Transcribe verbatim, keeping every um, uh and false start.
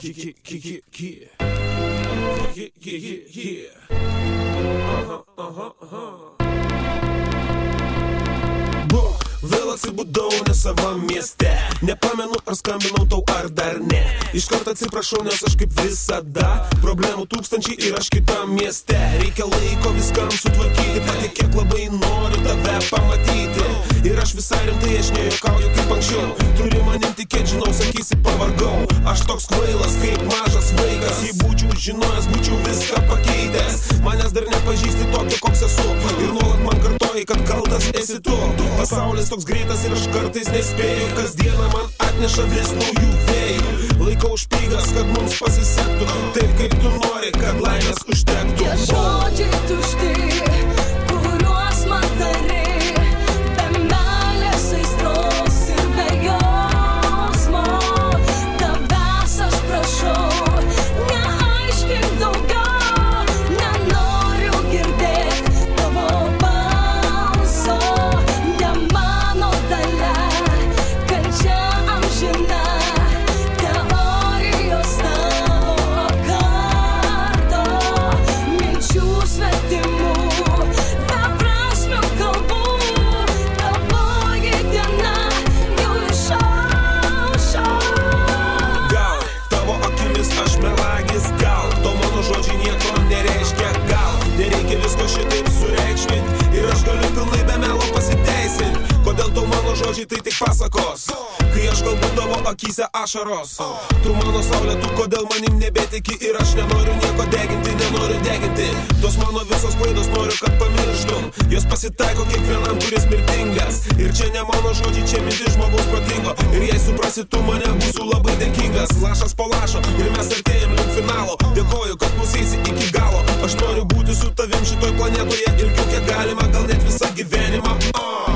Vėl atsibudau ne savam mieste. Nepamenu, ar skambinau tau ar dar ne. Iškart atsiprašau, nes aš kaip visada. Problemų tūkstančiai ir aš kitam mieste. Reikia laiko viskam sutvarkyti. Patikėk, labai noriu tave pamatyti. Ir aš visai rimtai, aš nejuokauju kaip anksčiau. Turi manim tikėt, žinau, sakysi pavargau. Aš toks kvailas kaip mažas vaikas. Jei būčiau žinojęs, būčiau viską pakeitęs. Manęs dar nepažįsti tokio, koks esu. Ir nuolat man kartoji, kad kaltas esi tu. Pasaulis toks greitas ir aš kartais nespėju. Kasdieną man atneša vis naujų vėjų. Laikau špygas, kad mums pasisektų. Taip kaip tu nori, kad laimės užtektų. Tie žodžiai tušti, kuriuos man tari, be meilės aistros ir be jausmo. Tavęs aš prašau, neaiškink daugiau. Nenoriu girdėt tavo balso. Ne mano dalia, kančia amžina. Teorijos tavo karto, minčių svetimų, beprasmių kalbų. Tavoji diena jau išaušo. Gal tavo akimis aš melagis, gal to mano žodžiai nieko nereiškia, gal nereikia visko šitaip sureikšmint. Ir aš galiu pilnai be melo pasiteisint. Kodėl tau mano žodžiai tai tik pasakos, kai aš galbūt tavo akyse ašaros. Tu mano saulė, tu kodėl manim nebetiki. Ir aš nenoriu nieko deginti, nenoriu deginti. Tos mano visos klaidos noriu, kad pamirštum. Jos pasitaiko kiekvienam, kuris mirtingas. Ir čia ne mano žodžiai, čia mintis žmogaus protingo. Ir jei suprasi tu mane, būsiu labai dėkingas. Lašas po lašo ir mes artėjam link finalo. Dėkoju, kad klausaisi iki galo. Aš noriu būti su tavim šitoj planetoje ilgiau kiek galima, gal net visą gyvenimą. uh.